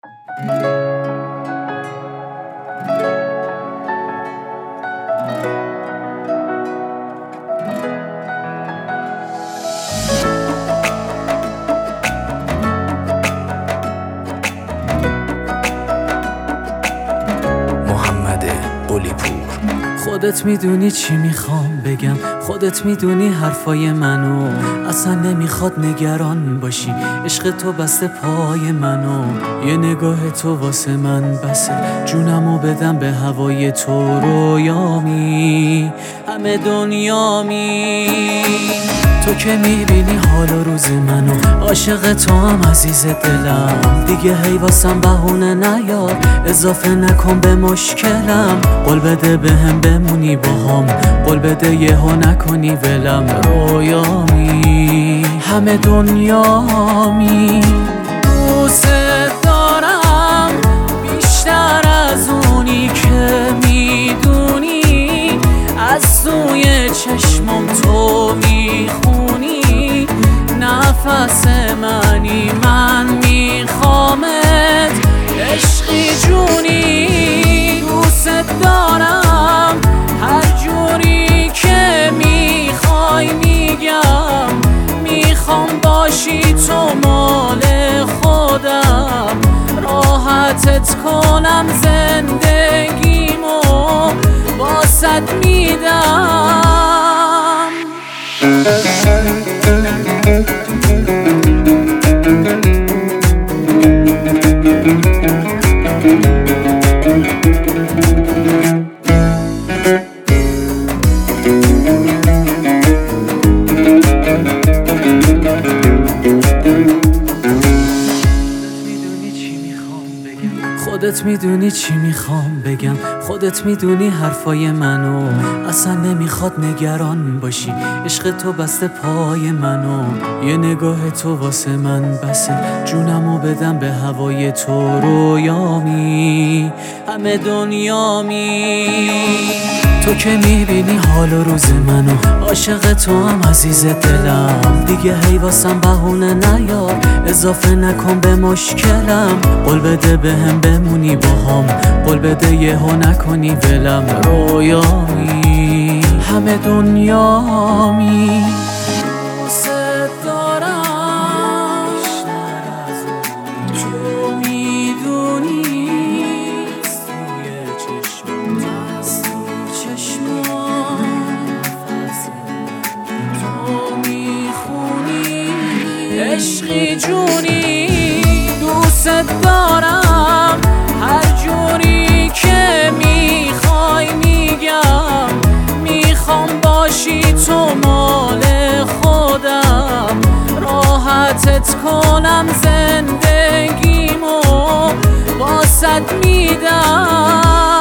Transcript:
خودت میدونی چی میخوام بگم، خودت میدونی حرفای منو، اصلا نمیخواد نگران باشی، عشق تو بسته پای منو، یه نگاه تو واسه من بسه، جونمو بدم به هوای تو، رویامی همه دنیامی. تو که میبینی حال و روز منو، عاشق تو هم عزیز دلم، دیگه هی واسم بهونه نیار، اضافه نکن به مشکلم، قول بده بهم بمونی باهام، قول بده یهو نکنی ولم، رویامی همه دنیامی. دوست دارم بیشتر از اونی که میدونی، از توی چشمم تو میخونی، نفس منی من میخوامت، عشقی جونی. دوست دارم هر جوری که میخوای میگم، میخوام باشی تو مال خودم، راحتت کنم زندگیمو واسط میدم. خودت میدونی چی میخوام بگم، خودت میدونی حرفای منو، اصلا نمیخواد نگران باشی، عشق تو بسته پای منو، یه نگاه تو واسه من بسه، جونمو بدم به هوای تو، رویامی همه دنیامی. تو که میبینی حال و روز منو، عاشق تو هم عزیز دلم، دیگه هی واسم بهونه نیار، اضافه نکن به مشکلم، قول بده بهم بمونی باهام، قول بده یهو نکنی ولم، رویامی همه دنیامی. دوست دارم تو میدونی، توی چشمم تو میخونی، عشقی جونی. دوست دارم هر جوری که میخوای میگم، میخوام باشی تو مال خودم، راحتت کنم زندگیمو واسط میدم.